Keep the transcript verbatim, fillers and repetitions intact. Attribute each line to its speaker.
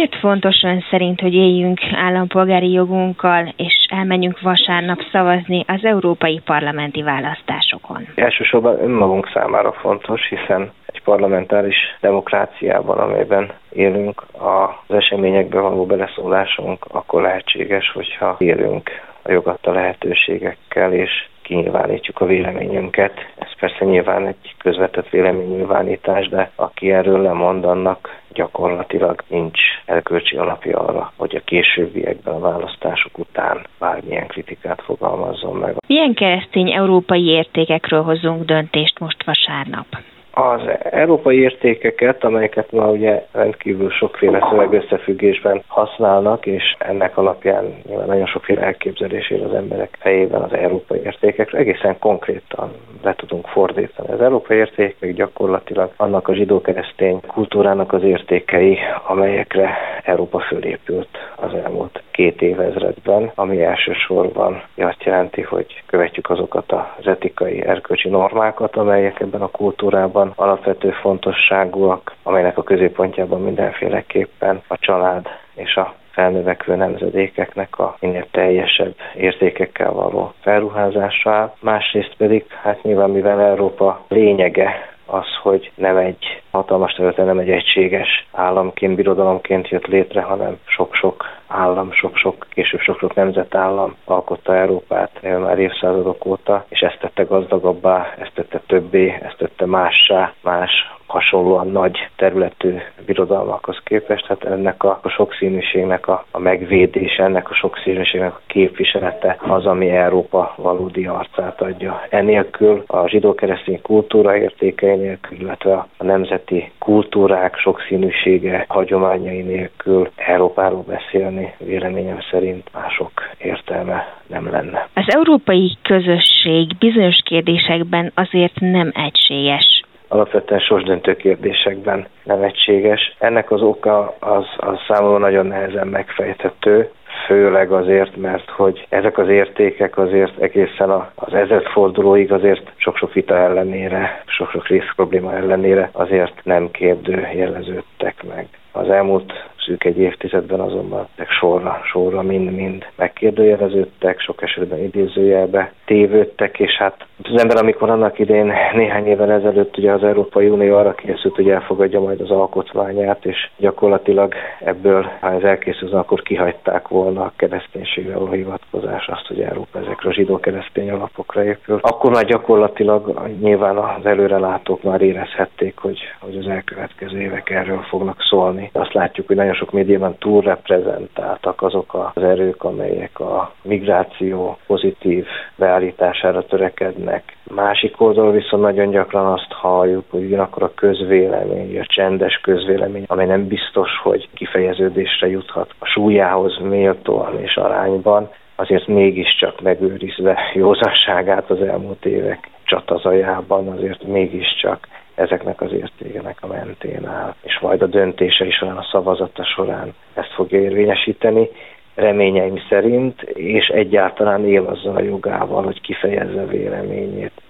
Speaker 1: Miért fontos ön szerint, hogy éljünk állampolgári jogunkkal, és elmenjünk vasárnap szavazni az európai parlamenti választásokon?
Speaker 2: Elsősorban önmagunk számára fontos, hiszen egy parlamentáris demokráciában, amelyben élünk, az eseményekbe való beleszólásunk akkor lehetséges, hogyha élünk a jogadta lehetőségekkel, és kinyilvánítjuk a véleményünket. Ez persze nyilván egy közvetett véleménynyilvánítás, de aki erről lemond, annak gyakorlatilag nincs erkölcsi alapja arra, hogy a későbbiekben a választások után bármilyen kritikát fogalmazzon meg.
Speaker 1: Milyen keresztény európai értékekről hozzunk döntést most vasárnap?
Speaker 2: Az európai értékeket, amelyeket ma ugye rendkívül sokféle szövegösszefüggésben használnak, és ennek alapján nyilván nagyon sokféle elképzelés él az emberek fejében az európai értékekről, egészen konkrétan le tudunk fordítani. Az európai értékek gyakorlatilag annak a zsidó-keresztény kultúrának az értékei, amelyekre Európa fölépült az elmúlt két évezredben, ami elsősorban azt jelenti, hogy követjük azokat az etikai, erkölcsi normákat, amelyek ebben a kultúrában alapvető fontosságúak, amelynek a középpontjában mindenféleképpen a család és a felnövekvő nemzedékeknek a minél teljesebb értékekkel való felruházása áll. Másrészt pedig, hát nyilván mivel Európa lényege az, hogy nem egy hatalmas területen, nem egy egységes államként, birodalomként jött létre, hanem sok-sok állam, sok-sok, később sok-sok nemzetállam alkotta Európát már évszázadok óta, és ezt tette gazdagabbá, ezt tette többé, ezt tette mássá, más hasonlóan nagy területű birodalmakhoz képest. Hát ennek a, a sokszínűségnek a, a megvédése, ennek a sokszínűségnek a képviselete az, ami Európa valódi arcát adja. Enélkül a zsidó-keresztény kultúra értékei nélkül, illetve a nemzeti kultúrák sokszínűsége hagyományai nélkül Európáról beszélni véleményem szerint mások értelme nem lenne.
Speaker 1: Az európai közösség bizonyos kérdésekben azért nem egységes.
Speaker 2: Alapvetően sorsdöntő kérdésekben nem egységes. Ennek az oka az, az számomra nagyon nehezen megfejthető, főleg azért, mert hogy ezek az értékek azért egészen az ezredfordulóig azért sok-sok vita ellenére, sok-sok részprobléma ellenére azért nem kérdőjeleződtek meg. Az elmúlt szűk egy évtizedben azonban sorra, sorra mind-mind megkérdőjeleződtek, sok esetben idézőjelbe tévődtek, és hát az ember, amikor annak idén néhány évvel ezelőtt ugye az Európai Unió arra készült, hogy elfogadja majd az alkotmányát, és gyakorlatilag ebből, ha ez elkészült, akkor kihagyták volna a kereszténységre való hivatkozás, azt, hogy Európa ezekre a zsidó-keresztény alapokra épül. Akkor már gyakorlatilag nyilván az előrelátók már érezhették, hogy, hogy az elkövetkező évek erről fognak szólni. Azt látjuk, hogy nagyon sok médiában túlreprezentáltak azok az erők, amelyek a migráció pozitív beállítására törekednek. Másik oldalról viszont nagyon gyakran azt halljuk, hogy ugyanakkor a közvélemény, a csendes közvélemény, amely nem biztos, hogy kifejeződésre juthat a súlyához méltóan és arányban, azért mégiscsak megőrizve józanságát az elmúlt évek csatazajában, azért mégiscsak ezeknek az értékenek a mentén áll, és majd a döntései során, a szavazata során ezt fogja érvényesíteni, reményeim szerint, és egyáltalán él azzal a jogával, hogy kifejezze véleményét